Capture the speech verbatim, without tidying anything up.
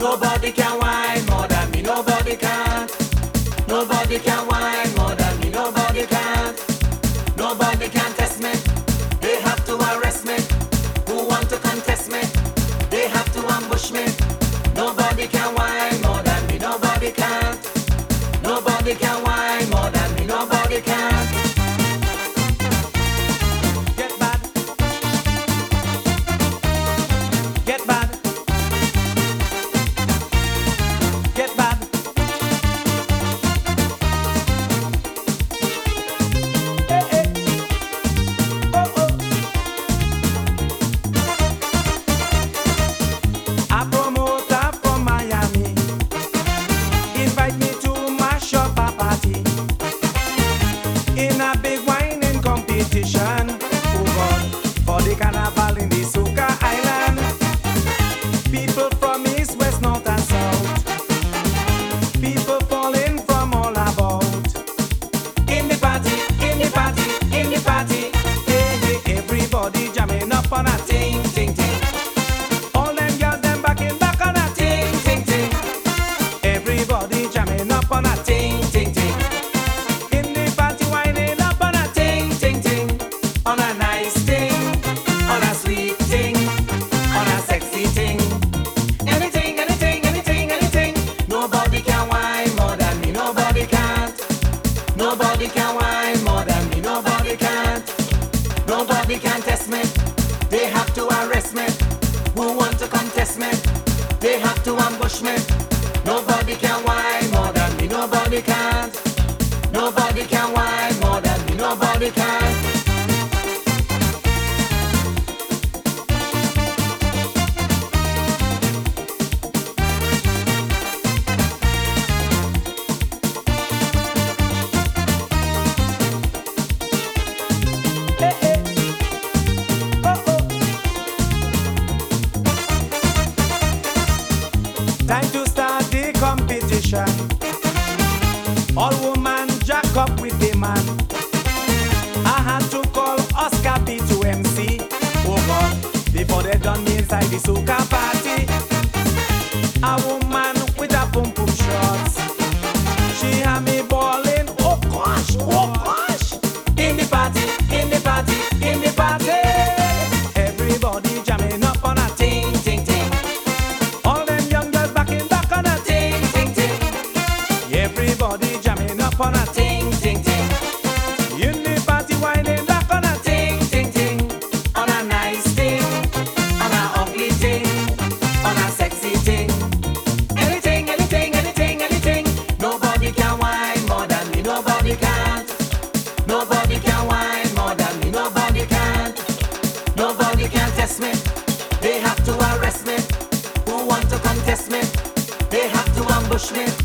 Nobody can whine more than me, nobody can. Nobody can whine more than me, nobody can. Nobody can test me, they have to arrest me. Who want to contest me, they have to ambush me. Nobody can whine more than me, nobody can. Nobody can whine more than me, nobody can. Get bad. Get bad. Get bad. Hey, hey. Oh, oh. A promoter from Miami invite me to mash up a party in a big whining competition. Oh God, for the carnival in the Soca Island. People from east, west, north and south. People falling from all about. In the party, in the party, in the party. Hey, hey, everybody jamming up on a ting, ting, ting. All them girls, them backing back on a ting, ting, ting. Everybody jamming up on a ting, ting, ting. In the party, winding up on a ting, ting, ting. On a nice ting, on a sweet ting, on a sexy ting. Anything, anything, anything, anything. Nobody can whine more than me, nobody can't. Nobody can whine more than me, nobody can't. Nobody can test me, they have to arrest me. Who want to contest me, they have to ambush me. Nobody can whine more than me, nobody can't. Nobody can whine more than me, nobody can. Hey, hey. Oh, oh. Time to start the competition. All woman jack up with the man. I had to call Oscar P to M C. Oh God, before they done me inside the soca party. A woman with a pum pum shorts. She had me balling. Oh gosh, oh gosh. In the party, in the party, in the party. Everybody jamming up on a ting, ting, ting. All them young girls backing back on a ting, ting, ting. Everybody jamming up on a ting, ting, ting. In the party winding back on a ting, ting, ting. On a nice ting, on a ugly ting, on a sexy ting. Anything, anything, anything, anything. Nobody can whine more than me, nobody can't. Nobody can whine more than me, nobody can't. Nobody can test me, they have to arrest me. Who want to contest me, they have to ambush me.